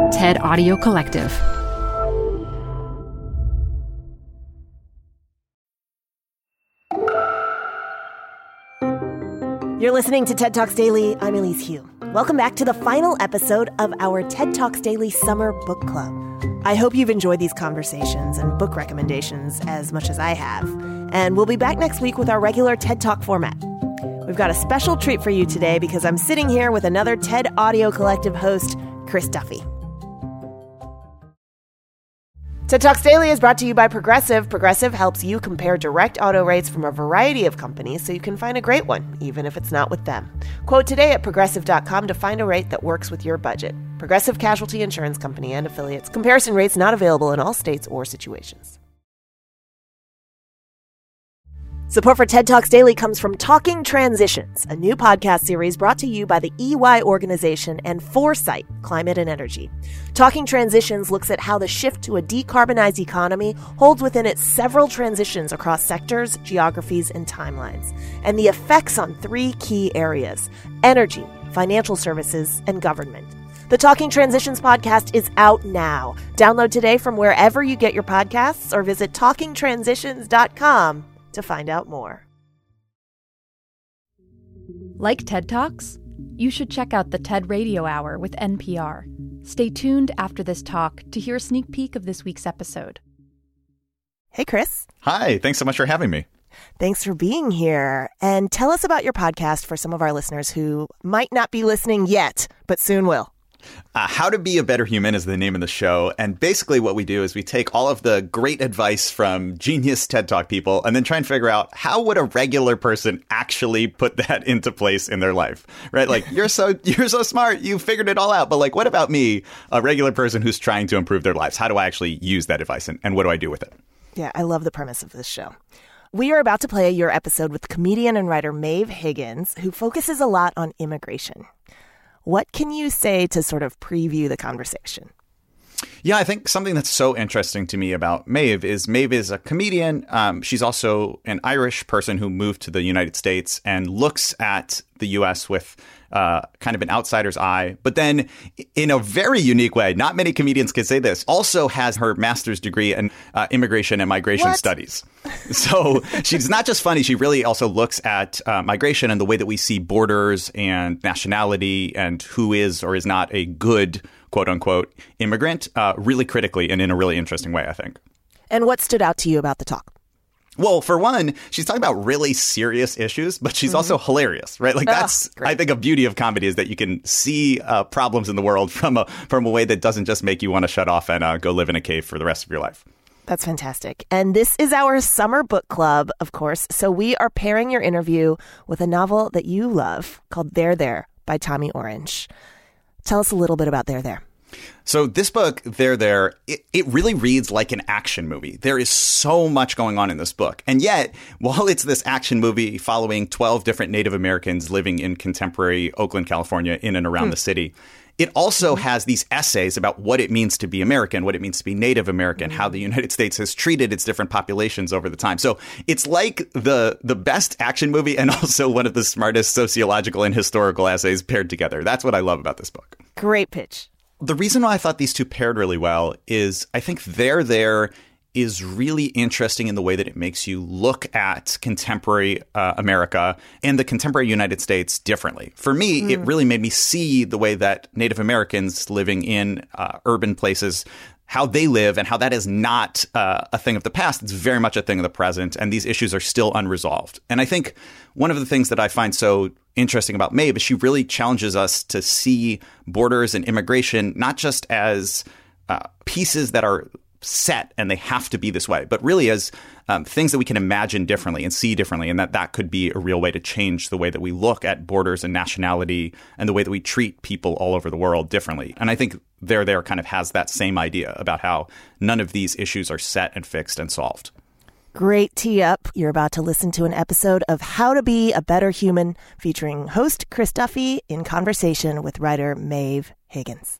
TED Audio Collective. You're listening to TED Talks Daily. I'm Elise Hu. Welcome back to the final episode of our TED Talks Daily Summer Book Club. I hope you've enjoyed these conversations and book recommendations as much as I have. And we'll be back next week with our regular TED Talk format. We've got a special treat for you today because I'm sitting here with another TED Audio Collective host, Chris Duffy. TED Talks Daily is brought to you by Progressive. Progressive helps you compare direct auto rates from a variety of companies so you can find a great one, even if it's not with them. Quote today at Progressive.com to find a rate that works with your budget. Progressive Casualty Insurance Company and Affiliates. Comparison rates not available in all states or situations. Support for TED Talks Daily comes from Talking Transitions, a new podcast series brought to you by the EY organization and Foresight Climate and Energy. Talking Transitions looks at how the shift to a decarbonized economy holds within it several transitions across sectors, geographies, and timelines, and the effects on three key areas: energy, financial services, and government. The Talking Transitions podcast is out now. Download today from wherever you get your podcasts or visit talkingtransitions.com to find out more. Like TED Talks? You should check out the TED Radio Hour with NPR. Stay tuned after this talk to hear a sneak peek of this week's episode. Hey, Chris. Hi, thanks so much for having me. Thanks for being here. And tell us about your podcast for some of our listeners who might not be listening yet, but soon will. How to Be a Better Human is the name of the show. And basically what we do is we take all of the great advice from genius TED Talk people and then try and figure out how would a regular person actually put that into place in their life, right? Like, you're so smart. You figured it all out. But like, what about me, a regular person who's trying to improve their lives? How do I actually use that advice and what do I do with it? Yeah, I love the premise of this show. We are about to play your episode with comedian and writer Maeve Higgins, who focuses a lot on immigration. What can you say to sort of preview the conversation? Yeah, I think something that's so interesting to me about Maeve is a comedian. She's also an Irish person who moved to the United States and looks at the U.S. with kind of an outsider's eye. But then in a very unique way, not many comedians can say this, also has her master's degree in immigration and migration studies. So she's not just funny. She really also looks at migration and the way that we see borders and nationality and who is or is not a good, quote unquote, immigrant really critically and in a really interesting way, I think. And what stood out to you about the talk? Well, for one, she's talking about really serious issues, but she's also hilarious, right? Like that's, I think, a beauty of comedy is that you can see problems in the world from a way that doesn't just make you want to shut off and go live in a cave for the rest of your life. That's fantastic. And this is our summer book club, of course. So we are pairing your interview with a novel that you love called There, There by Tommy Orange. Tell us a little bit about There, There. So this book, There, it really reads like an action movie. There is so much going on in this book. And yet, while it's this action movie following 12 different Native Americans living in contemporary Oakland, California, in and around the city, it also has these essays about what it means to be American, what it means to be Native American, how the United States has treated its different populations over the time. So it's like the best action movie and also one of the smartest sociological and historical essays paired together. That's what I love about this book. Great pitch. The reason why I thought these two paired really well is I think There is really interesting in the way that it makes you look at contemporary America and the contemporary United States differently. For me, it really made me see the way that Native Americans living in urban places, how they live and how that is not a thing of the past. It's very much a thing of the present. And these issues are still unresolved. And I think one of the things that I find so interesting about Maeve is she really challenges us to see borders and immigration not just as pieces that are set and they have to be this way, but really as things that we can imagine differently and see differently, and that could be a real way to change the way that we look at borders and nationality and the way that we treat people all over the world differently. And I think There kind of has that same idea about how none of these issues are set and fixed and solved. Great tee up. You're about to listen to an episode of How to Be a Better Human featuring host Chris Duffy in conversation with writer Maeve Higgins.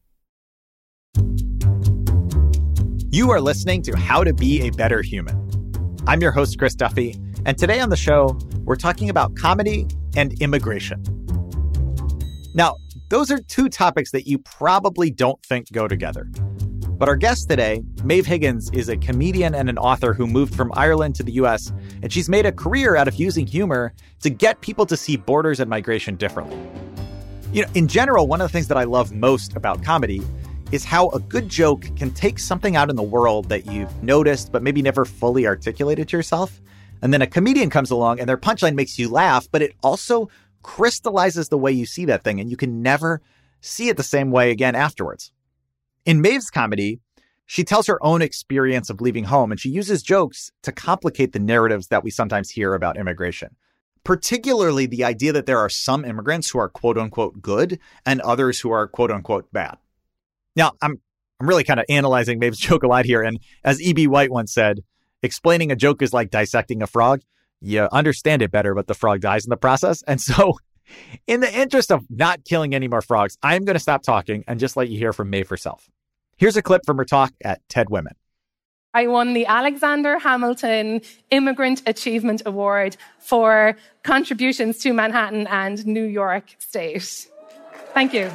You are listening to How to Be a Better Human. I'm your host, Chris Duffy, and today on the show, we're talking about comedy and immigration. Now, Those are two topics that you probably don't think go together. But our guest today, Maeve Higgins, is a comedian and an author who moved from Ireland to the U.S., and she's made a career out of using humor to get people to see borders and migration differently. You know, in general, one of the things that I love most about comedy is how a good joke can take something out in the world that you've noticed but maybe never fully articulated to yourself. And then a comedian comes along and their punchline makes you laugh, but it also crystallizes the way you see that thing, and you can never see it the same way again afterwards. In Maeve's comedy, she tells her own experience of leaving home, and she uses jokes to complicate the narratives that we sometimes hear about immigration. Particularly the idea that there are some immigrants who are quote unquote good and others who are quote unquote bad. Now, I'm really kind of analyzing Maeve's joke a lot here. And as E.B. White once said, explaining a joke is like dissecting a frog. You understand it better, but the frog dies in the process. And so in the interest of not killing any more frogs, I'm going to stop talking and just let you hear from Maeve herself. Here's a clip from her talk at TED Women. I won the Alexander Hamilton Immigrant Achievement Award for contributions to Manhattan and New York State. Thank you.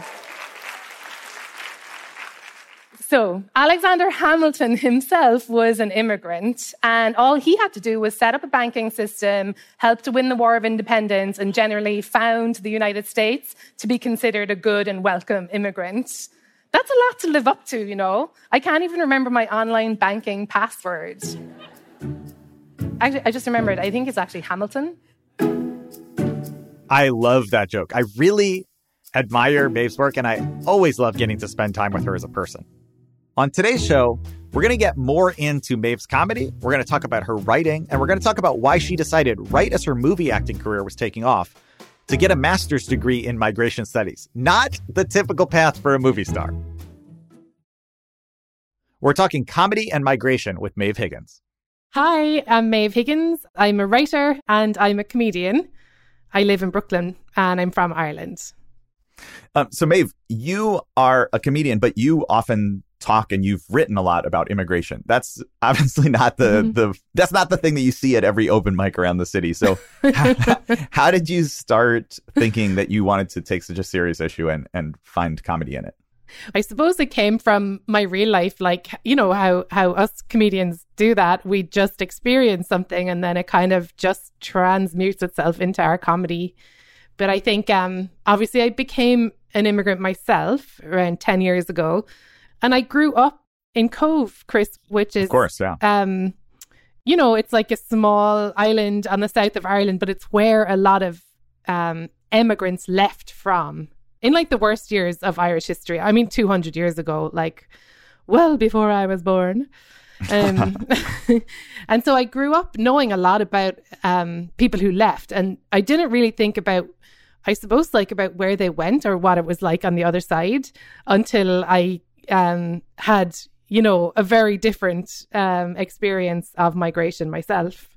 So, Alexander Hamilton himself was an immigrant, and all he had to do was set up a banking system, help to win the War of Independence, and generally found the United States to be considered a good and welcome immigrant. That's a lot to live up to, you know. I can't even remember my online banking password. Actually, I just remembered. I think it's actually Hamilton. I love that joke. I really admire Maeve's work, and I always love getting to spend time with her as a person. On today's show, we're going to get more into Maeve's comedy. We're going to talk about her writing, and we're going to talk about why she decided, right as her movie acting career was taking off, to get a master's degree in migration studies. Not the typical path for a movie star. We're talking comedy and migration with Maeve Higgins. Hi, I'm Maeve Higgins. I'm a writer and I'm a comedian. I live in Brooklyn and I'm from Ireland. So Maeve, you are a comedian, but you often talk and you've written a lot about immigration. That's obviously not that's not the thing that you see at every open mic around the city. So how did you start thinking that you wanted to take such a serious issue and find comedy in it? I suppose it came from my real life, like, you know, how us comedians do that. We just experience something and then it kind of just transmutes itself into our comedy. But I think obviously I became an immigrant myself around 10 years ago. And I grew up in Cove, Chris, which is, of course, yeah. You know, it's like a small island on the south of Ireland, but it's where a lot of immigrants left from in like the worst years of Irish history. I mean, 200 years ago, like well before I was born. And so I grew up knowing a lot about people who left. And I didn't really think about, I suppose, like about where they went or what it was like on the other side until I had, you know, a very different experience of migration myself.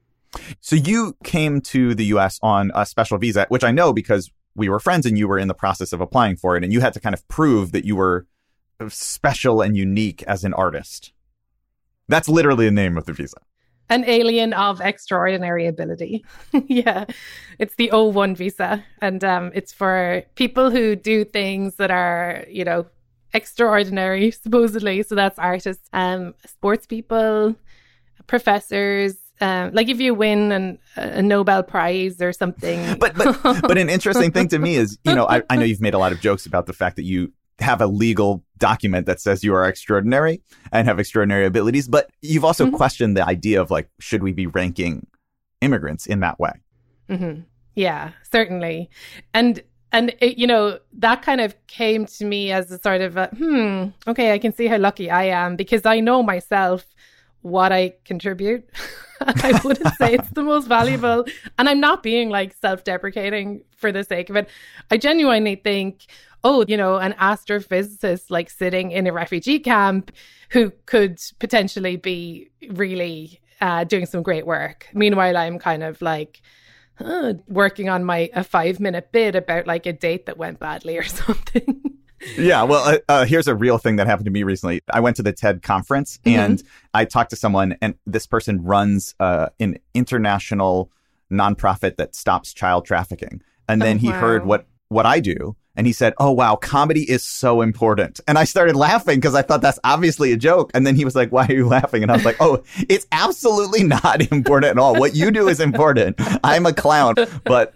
So you came to the U.S. on a special visa, which I know because we were friends and you were in the process of applying for it. And you had to kind of prove that you were special and unique as an artist. That's literally the name of the visa. An alien of extraordinary ability. Yeah, it's the O1 visa. And it's for people who do things that are, you know, extraordinary, supposedly. So that's artists, sports people, professors. Like if you win a Nobel Prize or something. But an interesting thing to me is, you know, I know you've made a lot of jokes about the fact that you have a legal document that says you are extraordinary and have extraordinary abilities. But you've also questioned the idea of like, should we be ranking immigrants in that way? Mm-hmm. Yeah, certainly. And it, you know, that kind of came to me as a sort of okay, I can see how lucky I am because I know myself what I contribute. I wouldn't say it's the most valuable. And I'm not being like self-deprecating for the sake of it. I genuinely think, oh, you know, an astrophysicist like sitting in a refugee camp who could potentially be really doing some great work. Meanwhile, I'm kind of like working on a 5-minute bit about like a date that went badly or something. Yeah, well, here's a real thing that happened to me recently. I went to the TED conference and I talked to someone, and this person runs an international nonprofit that stops child trafficking. And then he heard what I do, And he said, "Oh, wow, comedy is so important." And I started laughing because I thought that's obviously a joke. And then he was like, "Why are you laughing?" And I was like, "Oh, it's absolutely not important at all. What you do is important. I'm a clown." But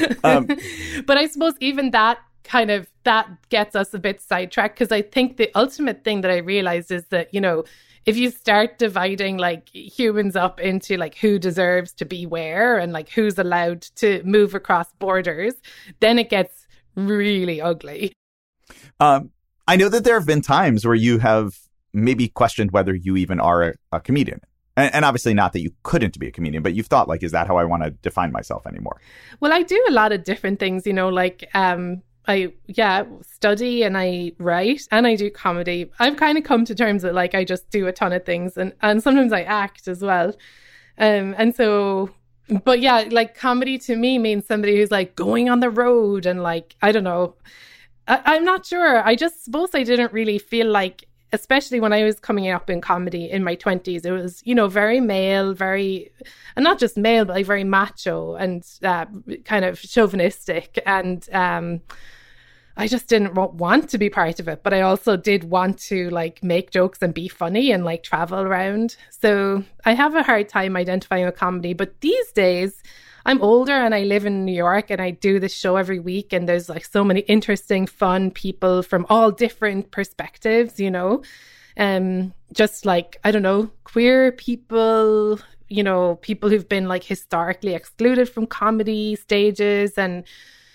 I suppose even that gets us a bit sidetracked, because I think the ultimate thing that I realized is that, you know, if you start dividing like humans up into like who deserves to be where and like who's allowed to move across borders, then it gets really ugly. I know that there have been times where you have maybe questioned whether you even are a comedian. And obviously not that you couldn't be a comedian, but you've thought like, is that how I want to define myself anymore? Well, I do a lot of different things, you know, like I study and I write and I do comedy. I've kind of come to terms that like I just do a ton of things, and sometimes I act as well. And so, but yeah, like comedy to me means somebody who's like going on the road and like, I don't know. I'm not sure. I just suppose I didn't really feel like, especially when I was coming up in comedy in my 20s, it was, you know, very male, and not just male, but like very macho and kind of chauvinistic. And I just didn't want to be part of it. But I also did want to like make jokes and be funny and like travel around. So I have a hard time identifying with comedy. But these days, I'm older and I live in New York and I do this show every week, and there's like so many interesting, fun people from all different perspectives, you know, just like, I don't know, queer people, you know, people who've been like historically excluded from comedy stages, and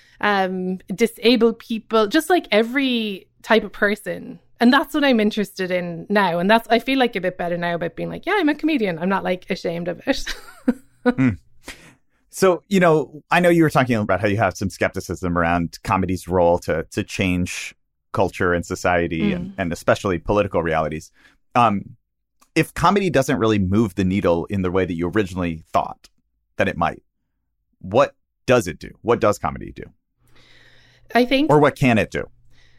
disabled people, just like every type of person. And that's what I'm interested in now. And I feel like a bit better now about being like, yeah, I'm a comedian. I'm not like ashamed of it. So, you know, I know you were talking about how you have some skepticism around comedy's role to change culture and society and especially political realities. If comedy doesn't really move the needle in the way that you originally thought that it might, what does it do? What does comedy do? I think... Or what can it do?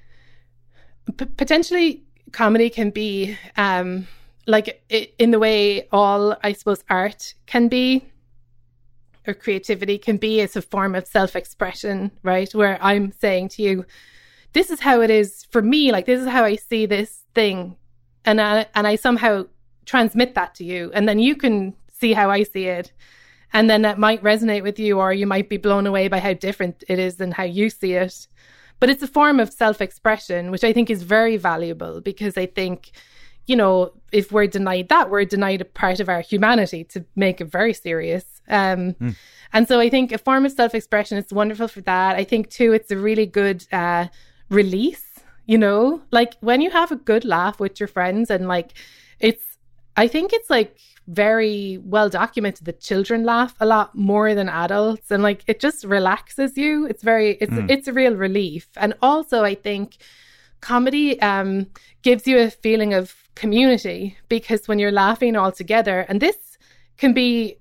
Potentially, comedy can be like in the way all, I suppose, art can be, or creativity can be. It's a form of self-expression, right? Where I'm saying to you, this is how it is for me. Like, this is how I see this thing. And I somehow transmit that to you. And then you can see how I see it. And then that might resonate with you, or you might be blown away by how different it is than how you see it. But it's a form of self-expression, which I think is very valuable, because I think, you know, if we're denied that, we're denied a part of our humanity, to make it very serious. And so I think a form of self-expression is wonderful for that. I think too, it's a really good release, you know, like when you have a good laugh with your friends, and like, I think it's like very well documented that children laugh a lot more than adults, and like it just relaxes you. It's a real relief. And also I think comedy gives you a feeling of community, because when you're laughing all together, and this can be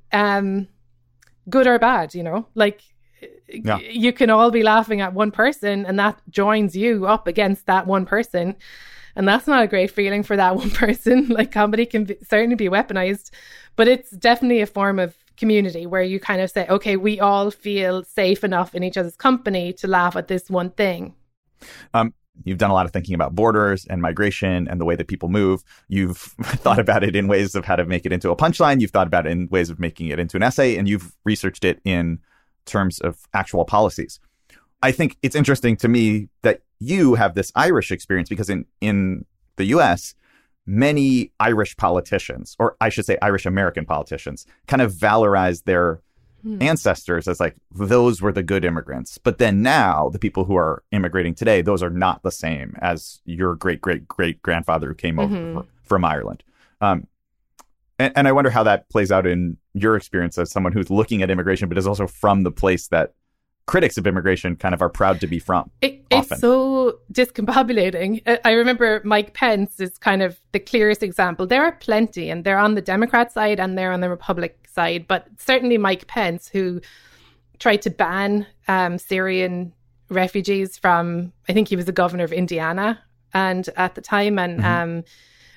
good or bad, you know, like you can all be laughing at one person, and that joins you up against that one person. And that's not a great feeling for that one person. Like, comedy can certainly be weaponized, but it's definitely a form of community where you kind of say, okay, we all feel safe enough in each other's company to laugh at this one thing. You've done a lot of thinking about borders and migration and the way that people move. You've thought about it in ways of how to make it into a punchline. You've thought about it in ways of making it into an essay, and you've researched it in terms of actual policies. I think it's interesting to me that you have this Irish experience, because in the US, many Irish politicians, or I should say Irish American politicians, kind of valorize their ancestors as like, those were the good immigrants. But then now the people who are immigrating today, those are not the same as your great-great-great-grandfather who came over from Ireland. And I wonder how that plays out in your experience as someone who's looking at immigration, but is also from the place that critics of immigration kind of are proud to be from. It's so discombobulating. I remember Mike Pence is kind of the clearest example. There are plenty, and they're on the Democrat side and they're on the Republic side, but certainly Mike Pence, who tried to ban Syrian refugees from, I think he was the governor of Indiana and at the time, and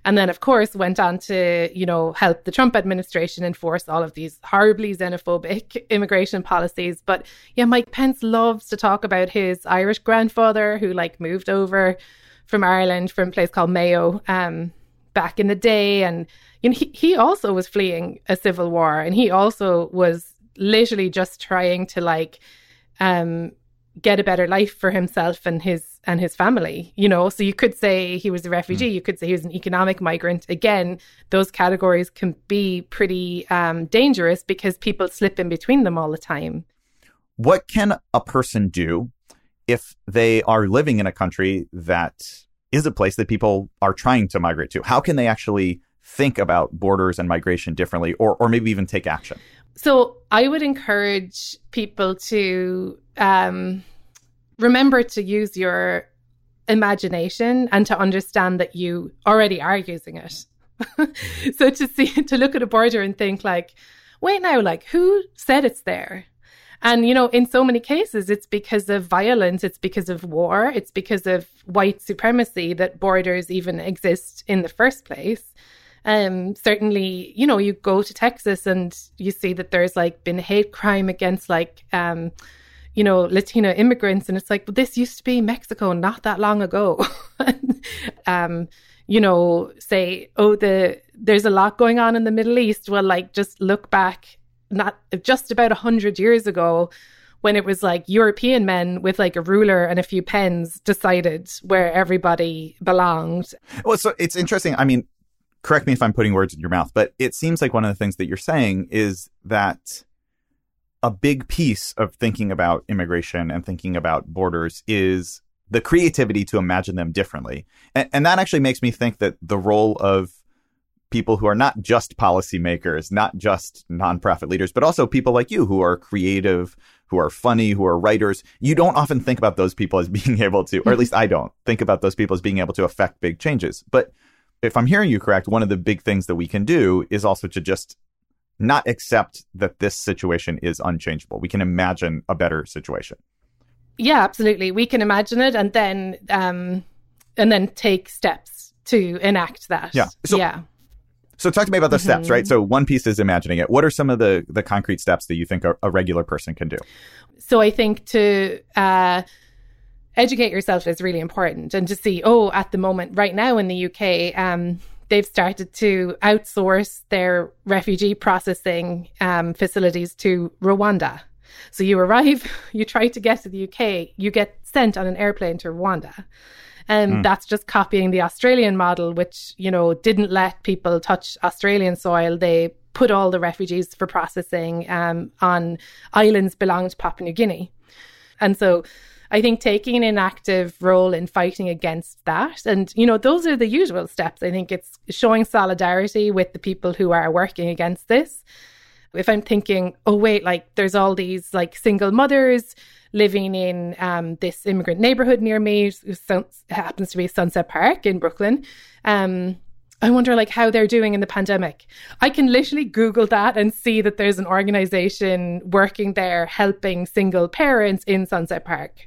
And then, of course, went on to, help the Trump administration enforce all of these horribly xenophobic immigration policies. But yeah, Mike Pence loves to talk about his Irish grandfather who moved over from Ireland from a place called Mayo back in the day. And he also was fleeing a civil war, and he also was literally just trying to get a better life for himself and his family, So you could say he was a refugee, you could say he was an economic migrant. Again, those categories can be pretty dangerous because people slip in between them all the time. What can a person do if they are living in a country that is a place that people are trying to migrate to? How can they actually think about borders and migration differently, or maybe even take action? So I would encourage people to remember to use your imagination and to understand that you already are using it. So to look at a border and think wait now, who said it's there? And, in so many cases, it's because of violence, it's because of war, it's because of white supremacy that borders even exist in the first place. Certainly, you go to Texas and you see that there's been hate crime against Latino immigrants. And it's well, this used to be Mexico not that long ago. Say, there's a lot going on in the Middle East. Well, just look back, not just about 100 years ago, when it was European men with a ruler and a few pens decided where everybody belonged. Well, so it's interesting. I mean, correct me if I'm putting words in your mouth, but it seems like one of the things that you're saying is that a big piece of thinking about immigration and thinking about borders is the creativity to imagine them differently. And that actually makes me think that the role of people who are not just policymakers, not just nonprofit leaders, but also people like you who are creative, who are funny, who are writers. You don't often think about those people as being able to, or at least I don't think about those people as being able to affect big changes. But if I'm hearing you correct, one of the big things that we can do is also to just not accept that this situation is unchangeable. We can imagine a better situation. Yeah, absolutely. We can imagine it and then take steps to enact that. Yeah. So talk to me about the steps, right? So one piece is imagining it. What are some of the concrete steps that you think a regular person can do? So I think to educate yourself is really important, and to see, at the moment, right now in the UK, they've started to outsource their refugee processing facilities to Rwanda. So you arrive, you try to get to the UK, you get sent on an airplane to Rwanda. And that's just copying the Australian model, which, didn't let people touch Australian soil. They put all the refugees for processing on islands belonging to Papua New Guinea. And so I think taking an active role in fighting against that. And, those are the usual steps. I think it's showing solidarity with the people who are working against this. If I'm thinking, there's all these single mothers living in this immigrant neighborhood near me, it happens to be Sunset Park in Brooklyn. I wonder how they're doing in the pandemic. I can literally Google that and see that there's an organization working there helping single parents in Sunset Park.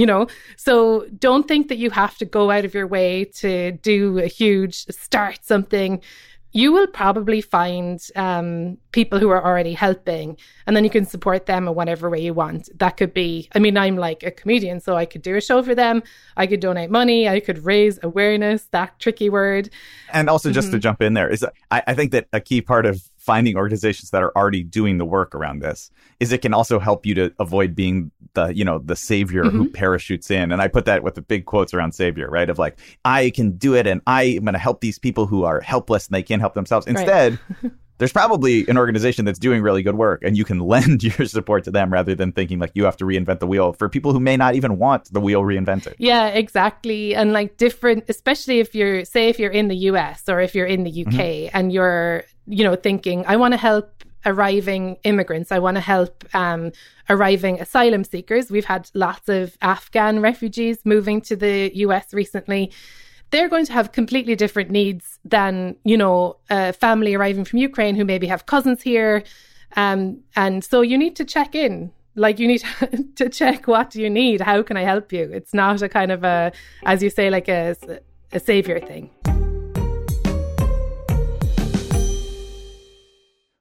So don't think that you have to go out of your way to do a huge start something. You will probably find people who are already helping, and then you can support them in whatever way you want. That could be, I'm a comedian, so I could do a show for them. I could donate money. I could raise awareness, that tricky word. And also just to jump in there, is I think that a key part of finding organizations that are already doing the work around this is it can also help you to avoid being the savior who parachutes in. And I put that with the big quotes around savior, right? Of I can do it and I am going to help these people who are helpless and they can't help themselves. Instead, there's probably an organization that's doing really good work and you can lend your support to them rather than thinking you have to reinvent the wheel for people who may not even want the wheel reinvented. Yeah, exactly. And different, especially if you're in the US or if you're in the UK and you're, thinking, I want to help arriving immigrants. I want to help arriving asylum seekers. We've had lots of Afghan refugees moving to the US recently. They're going to have completely different needs than, a family arriving from Ukraine who maybe have cousins here. And so you need to check in. You need to check, what do you need? How can I help you? It's not a kind of as you say, a savior thing.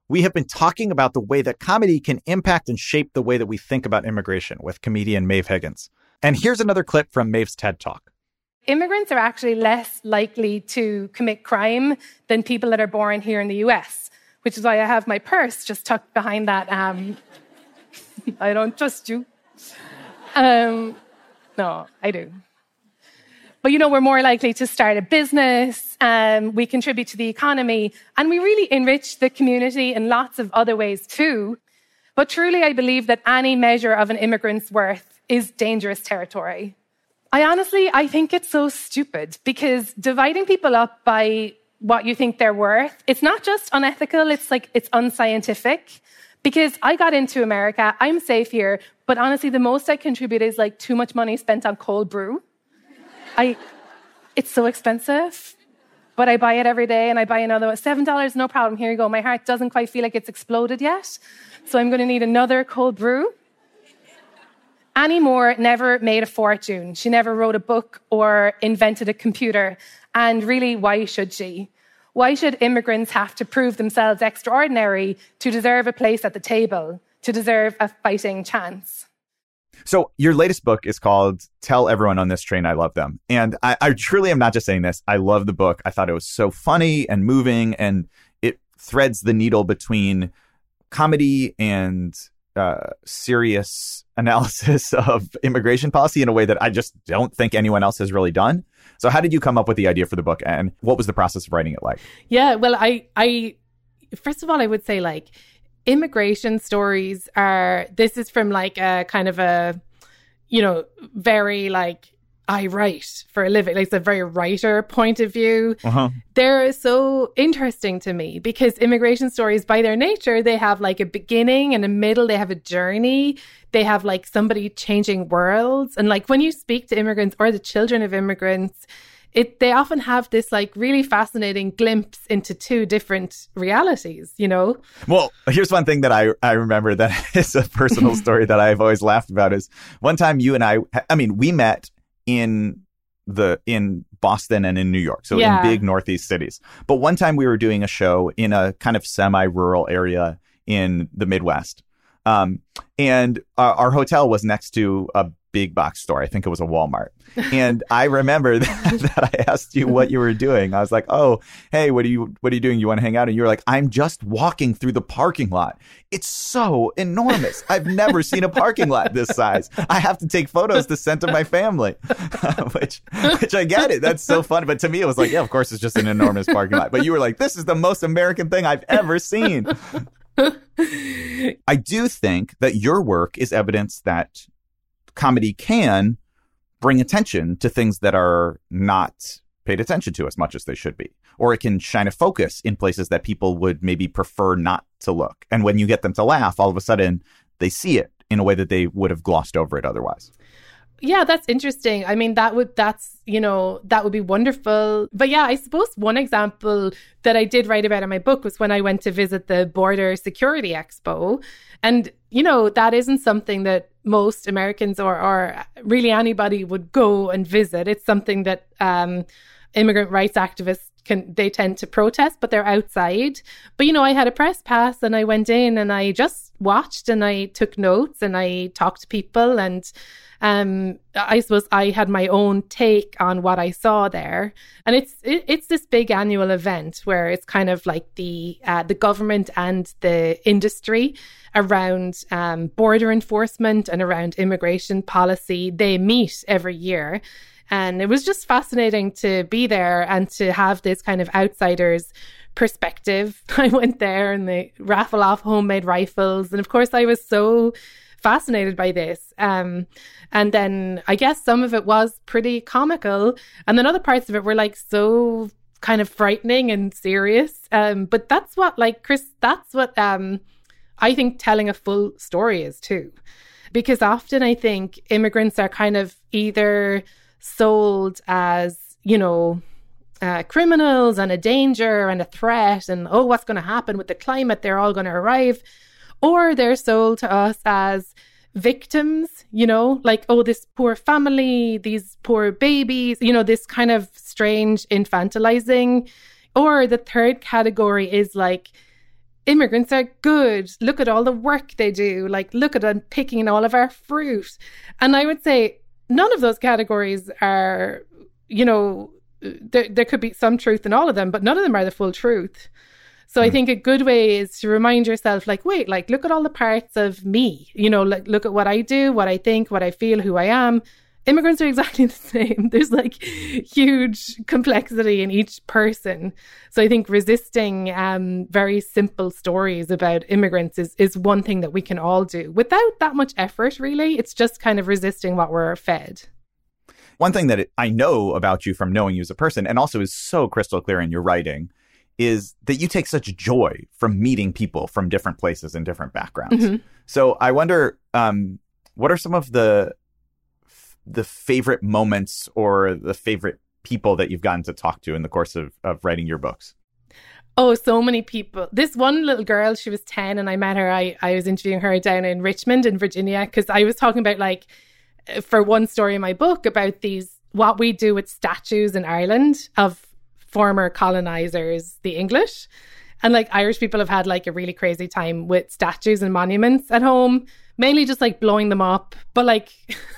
we have been talking about the way that comedy can impact and shape the way that we think about immigration with comedian Maeve Higgins. And here's another clip from Maeve's TED Talk. Immigrants are actually less likely to commit crime than people that are born here in the US, which is why I have my purse just tucked behind that. I don't trust you. No, I do. But, we're more likely to start a business, we contribute to the economy, and we really enrich the community in lots of other ways too. But truly, I believe that any measure of an immigrant's worth is dangerous territory. I think it's so stupid, because dividing people up by what you think they're worth, it's not just unethical, it's unscientific. Because I got into America, I'm safe here, but honestly, the most I contribute is too much money spent on cold brew. It's so expensive, but I buy it every day, and I buy another one. $7, no problem. Here you go. My heart doesn't quite feel like it's exploded yet, so I'm going to need another cold brew. Annie Moore never made a fortune. She never wrote a book or invented a computer. And really, why should she? Why should immigrants have to prove themselves extraordinary to deserve a place at the table, to deserve a fighting chance? So your latest book is called Tell Everyone on This Train I Love Them. And I truly am not just saying this. I love the book. I thought it was so funny and moving, and it threads the needle between comedy and serious analysis of immigration policy in a way that I just don't think anyone else has really done. So how did you come up with the idea for the book, and what was the process of writing it like? Yeah, well, I first of all, I would say immigration stories this is from a kind of a, very I write for a living. It's a very writer point of view. Uh-huh. They're so interesting to me because immigration stories, by their nature, they have a beginning and a middle. They have a journey. They have somebody changing worlds. And when you speak to immigrants or the children of immigrants, they often have this really fascinating glimpse into two different realities, Well, here's one thing that I remember that is a personal story that I've always laughed about is one time you and we met in Boston and in New York, so in big Northeast cities. But one time we were doing a show in a kind of semi-rural area in the Midwest. And our hotel was next to a big box store. I think it was a Walmart. And I remember that I asked you what you were doing. I was like, oh, hey, what are you doing? You want to hang out? And you were like, I'm just walking through the parking lot. It's so enormous. I've never seen a parking lot this size. I have to take photos to send to my family, which I get it. That's so funny. But to me, it was yeah, of course, it's just an enormous parking lot. But you were like, this is the most American thing I've ever seen. I do think that your work is evidence that comedy can bring attention to things that are not paid attention to as much as they should be. Or it can shine a focus in places that people would maybe prefer not to look. And when you get them to laugh, all of a sudden they see it in a way that they would have glossed over it otherwise. Yeah, that's interesting. That would be wonderful. But yeah, I suppose one example that I did write about in my book was when I went to visit the Border Security Expo. And, that isn't something that most Americans or really anybody would go and visit. It's something that immigrant rights activists they tend to protest, but they're outside. But, I had a press pass and I went in and I just watched and I took notes and I talked to people, and I suppose I had my own take on what I saw there. And it's this big annual event where it's kind of the government and the industry around border enforcement and around immigration policy. They meet every year. And it was just fascinating to be there and to have this kind of outsider's perspective. I went there and they raffle off homemade rifles. And of course, I was so fascinated by this. And then I guess some of it was pretty comical. And then other parts of it were so kind of frightening and serious. But that's what, Chris, that's what I think telling a full story is too. Because often I think immigrants are kind of either sold as, criminals and a danger and a threat and, oh, what's going to happen with the climate? They're all going to arrive. Or they're sold to us as victims, oh, this poor family, these poor babies, this kind of strange infantilizing. Or the third category is immigrants are good. Look at all the work they do. Like, look at them picking all of our fruit. And I would say none of those categories are, you know, there could be some truth in all of them, but none of them are the full truth. So I think a good way is to remind yourself, like, wait, like, look at all the parts of me, you know, like, look at what I do, what I think, what I feel, who I am. Immigrants are exactly the same. There's like huge complexity in each person. So I think resisting very simple stories about immigrants is one thing that we can all do without that much effort, really. It's just kind of resisting what we're fed. One thing that I know about you from knowing you as a person, and also is so crystal clear in your writing, is that you take such joy from meeting people from different places and different backgrounds. Mm-hmm. So I wonder, what are some of the favorite moments or the favorite people that you've gotten to talk to in the course of writing your books? Oh, so many people. This one little girl, she was 10 and I met her. I was interviewing her down in Richmond in Virginia because I was talking about, like, for one story in my book about what we do with statues in Ireland of former colonizers, the English. And like Irish people have had like a really crazy time with statues and monuments at home, mainly just like blowing them up. But like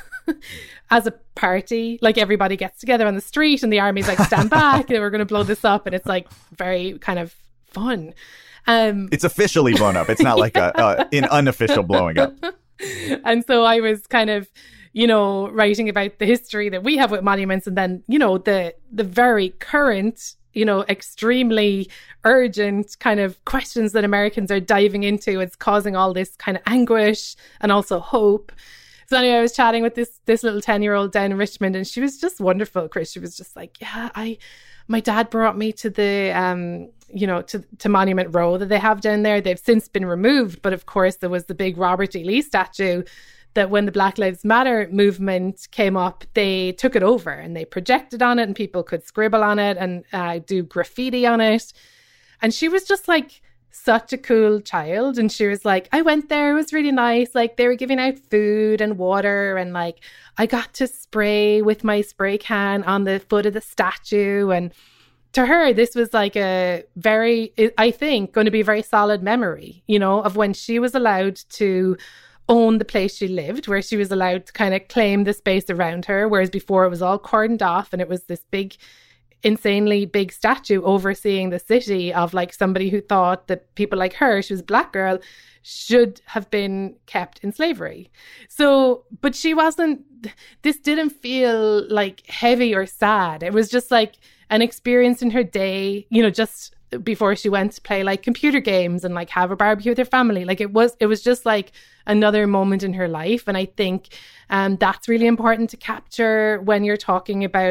as a party, like everybody gets together on the street and the army's like, stand back and we're going to blow this up. And it's like very kind of fun. It's officially blown up. It's not like an unofficial blowing up. And so I was kind of, you know, writing about the history that we have with monuments, and then, you know, the very current, you know, extremely urgent kind of questions that Americans are diving into. It's causing all this kind of anguish and also hope. So anyway, I was chatting with this little 10-year-old down in Richmond, and she was just wonderful, Chris. She was just like, yeah, my dad brought me to the, you know, to Monument Row that they have down there. They've since been removed. But of course, there was the big Robert E. Lee statue that when the Black Lives Matter movement came up, they took it over and they projected on it and people could scribble on it and do graffiti on it. And she was just like such a cool child. And she was like, I went there, it was really nice. Like they were giving out food and water, and like I got to spray with my spray can on the foot of the statue. And to her, this was like a very, I think, going to be a very solid memory, you know, of when she was allowed to own the place she lived, where she was allowed to kind of claim the space around her, whereas before it was all cordoned off and it was this big, insanely big statue overseeing the city of like somebody who thought that people like her, she was a Black girl, should have been kept in slavery. So, but she wasn't, this didn't feel like heavy or sad. It was just like an experience in her day, you know, just before she went to play like computer games and like have a barbecue with her family. Like it was just like another moment in her life. And I think that's really important to capture when you're talking about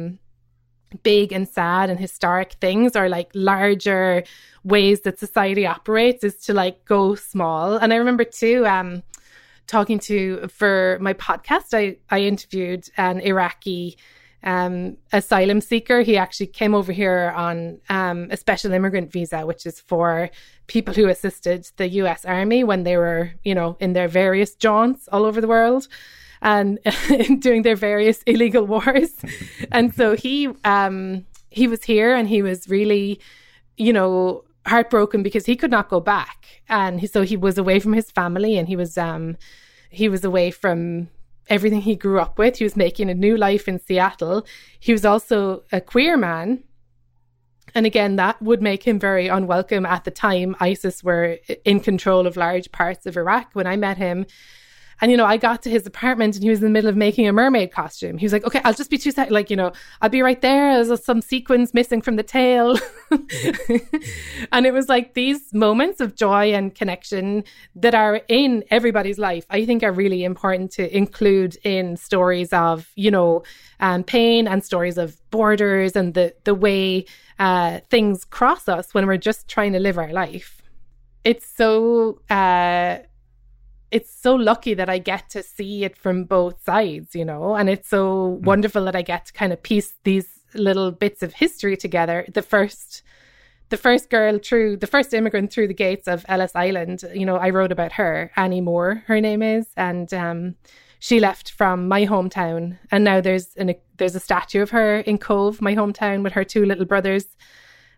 big and sad and historic things, or like larger ways that society operates, is to like go small. And I remember too, talking to, for my podcast, I interviewed an Iraqi asylum seeker. He actually came over here on a special immigrant visa, which is for people who assisted the US Army when they were, you know, in their various jaunts all over the world and doing their various illegal wars. And so he was here and he was really, you know, heartbroken because he could not go back. And so he was away from his family, and he was away from everything he grew up with. He was making a new life in Seattle. He was also a queer man. And again, that would make him very unwelcome at the time. ISIS were in control of large parts of Iraq when I met him. And, you know, I got to his apartment and he was in the middle of making a mermaid costume. He was like, okay, I'll just be 2 seconds. Like, you know, I'll be right there. There's some sequins missing from the tail. And it was like these moments of joy and connection that are in everybody's life, I think are really important to include in stories of, you know, pain and stories of borders and the way things cross us when we're just trying to live our life. It's so lucky that I get to see it from both sides, you know, and it's so wonderful that I get to kind of piece these little bits of history together. The first immigrant through the gates of Ellis Island, you know, I wrote about her, Annie Moore, her name is, and she left from my hometown, and now there's a statue of her in Cove, my hometown, with her 2 little brothers.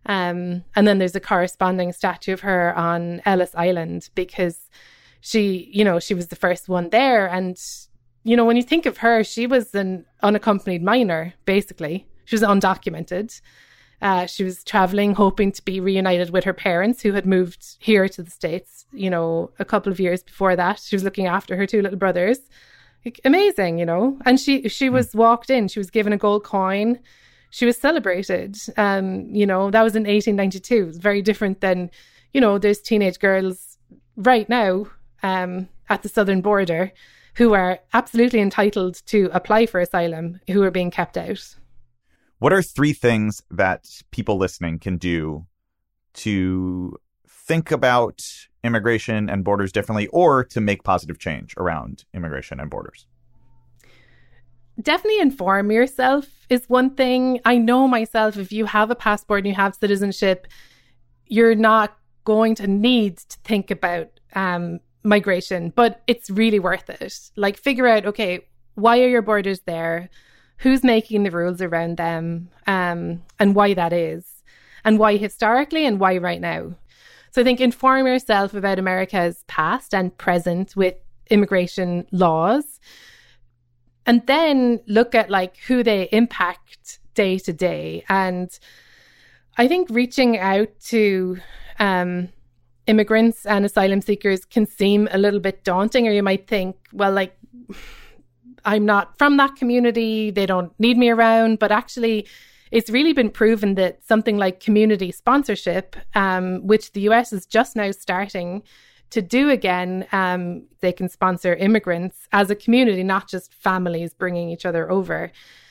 And then there's a corresponding statue of her on Ellis Island because she was the first one there. And, when you think of her, she was an unaccompanied minor, basically. She was undocumented. She was traveling, hoping to be reunited with her parents who had moved here to the States, a couple of years before that. She was looking after her two little brothers. Amazing, And she was walked in. She was given a gold coin. She was celebrated. That was in 1892. It was very different than, there's teenage girls right now at the southern border who are absolutely entitled to apply for asylum, who are being kept out. What are 3 things that people listening can do to think about immigration and borders differently, or to make positive change around immigration and borders? Definitely inform yourself is one thing. I know myself, if you have a passport and you have citizenship, you're not going to need to think about migration, but it's really worth it. Like, figure out, okay, why are your borders there? Who's making the rules around them, and why that is, and why historically and why right now. So I think inform yourself about America's past and present with immigration laws, and then look at who they impact day to day. And I think reaching out to immigrants and asylum seekers can seem a little bit daunting, or you might think, well, I'm not from that community, they don't need me around. But actually, it's really been proven that something like community sponsorship, which the US is just now starting to do again, they can sponsor immigrants as a community, not just families bringing each other over.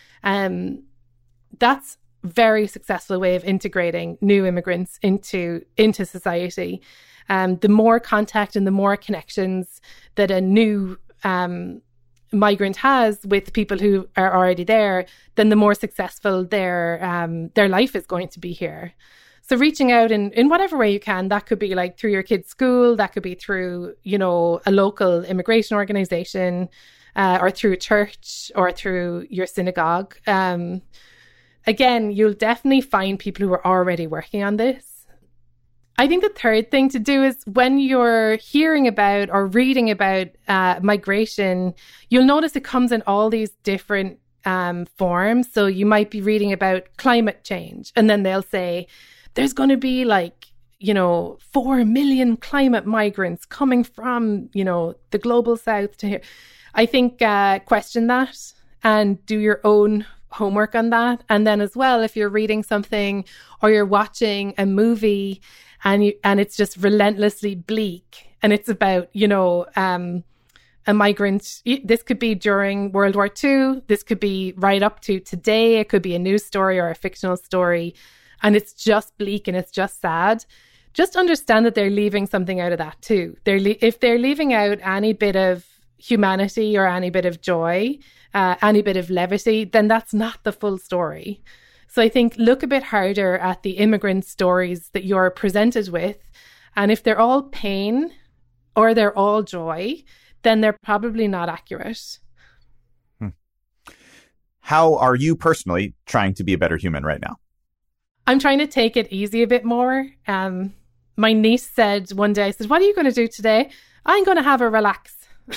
That's a very successful way of integrating new immigrants into society. The more contact and the more connections that a new migrant has with people who are already there, then the more successful their life is going to be here. So reaching out in whatever way you can, that could be through your kid's school, that could be through, a local immigration organization, or through a church, or through your synagogue. Again, you'll definitely find people who are already working on this. I think the third thing to do is when you're hearing about or reading about migration, you'll notice it comes in all these different forms. So you might be reading about climate change, and then they'll say, there's going to be 4 million climate migrants coming from, the global south to here. I think question that and do your own homework on that. And then as well, if you're reading something or you're watching a movie and it's just relentlessly bleak and it's about, a migrant, this could be during World War II, this could be right up to today, it could be a news story or a fictional story, and it's just bleak and it's just sad. Just understand that they're leaving something out of that too. If they're leaving out any bit of humanity or any bit of joy, any bit of levity, then that's not the full story. So I think look a bit harder at the immigrant stories that you're presented with. And if they're all pain or they're all joy, then they're probably not accurate. How are you personally trying to be a better human right now? I'm trying to take it easy a bit more. My niece said one day, I said, what are you going to do today? I'm going to have a relax.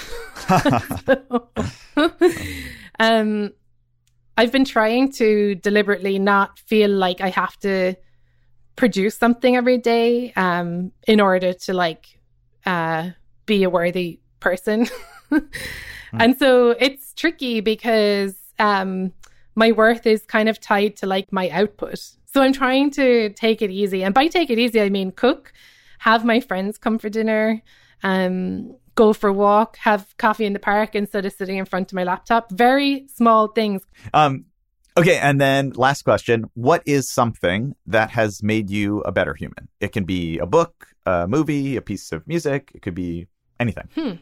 I've been trying to deliberately not feel like I have to produce something every day in order to be a worthy person. And so it's tricky because my worth is kind of tied to my output. So I'm trying to take it easy. And by take it easy, I mean cook, have my friends come for dinner, go for a walk, have coffee in the park instead of sitting in front of my laptop. Very small things. Okay. And then last question. What is something that has made you a better human? It can be a book, a movie, a piece of music. It could be anything.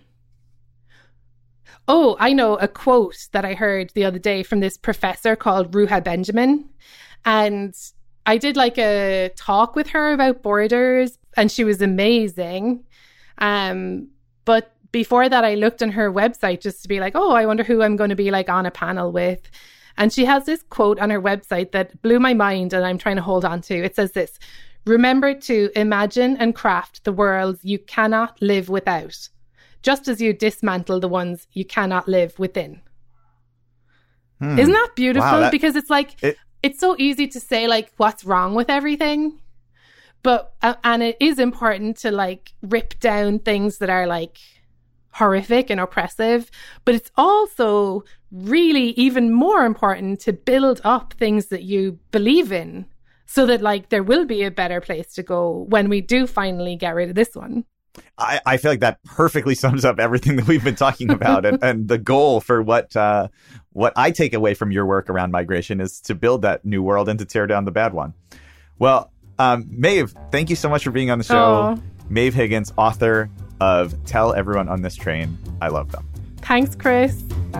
Oh, I know a quote that I heard the other day from this professor called Ruha Benjamin. And I did a talk with her about borders and she was amazing. But before that, I looked on her website just to be I wonder who I'm going to be on a panel with. And she has this quote on her website that blew my mind and I'm trying to hold on to. It says this: remember to imagine and craft the worlds you cannot live without, just as you dismantle the ones you cannot live within. Isn't that beautiful? Wow, because it's like, it's so easy to say like, what's wrong with everything? But, and it is important to like rip down things that are like horrific and oppressive, but it's also really even more important to build up things that you believe in so that like there will be a better place to go when we do finally get rid of this one. I feel like that perfectly sums up everything that we've been talking about. and the goal for what I take away from your work around migration is to build that new world and to tear down the bad one. Well, Maeve, thank you so much for being on the show. Maeve Higgins, author of Tell Everyone on This Train I Love Them. Thanks, Chris.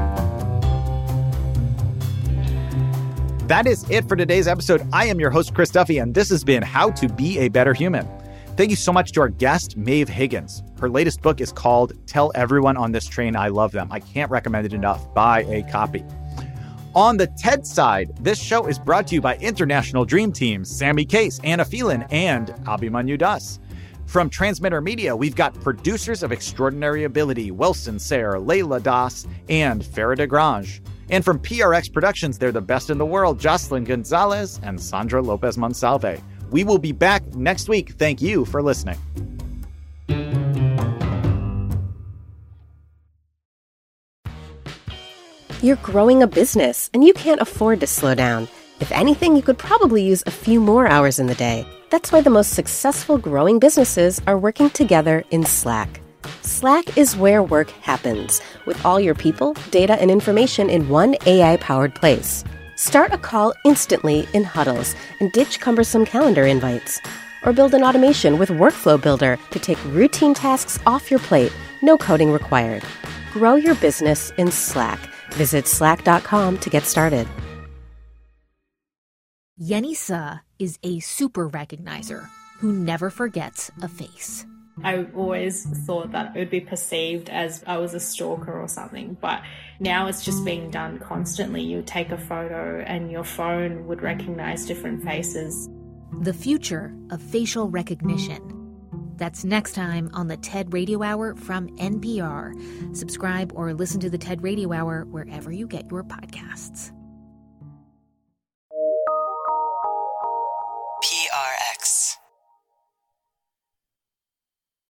That is it for today's episode. I am your host, Chris Duffy, and this has been How to Be a Better Human. Thank you so much to our guest, Maeve Higgins. Her latest book is called Tell Everyone on This Train I Love Them. I can't recommend it enough. Buy a copy. On the TED side, this show is brought to you by international dream teams Sammy Case, Anna Phelan, and Abhimanyu Das. From Transmitter Media, we've got producers of extraordinary ability, Wilson Sayre, Layla Das, and Farah DeGrange. And from PRX Productions, they're the best in the world, Jocelyn Gonzalez and Sandra Lopez Monsalve. We will be back next week. Thank you for listening. You're growing a business, and you can't afford to slow down. If anything, you could probably use a few more hours in the day. That's why the most successful growing businesses are working together in Slack. Slack is where work happens, with all your people, data, and information in one AI-powered place. Start a call instantly in huddles and ditch cumbersome calendar invites. Or build an automation with Workflow Builder to take routine tasks off your plate, no coding required. Grow your business in Slack. Visit slack.com to get started. Yenisa is a super recognizer who never forgets a face. I always thought that it would be perceived as I was a stalker or something, but now it's just being done constantly. You take a photo and your phone would recognize different faces. The future of facial recognition. That's next time on the TED Radio Hour from NPR. Subscribe or listen to the TED Radio Hour wherever you get your podcasts.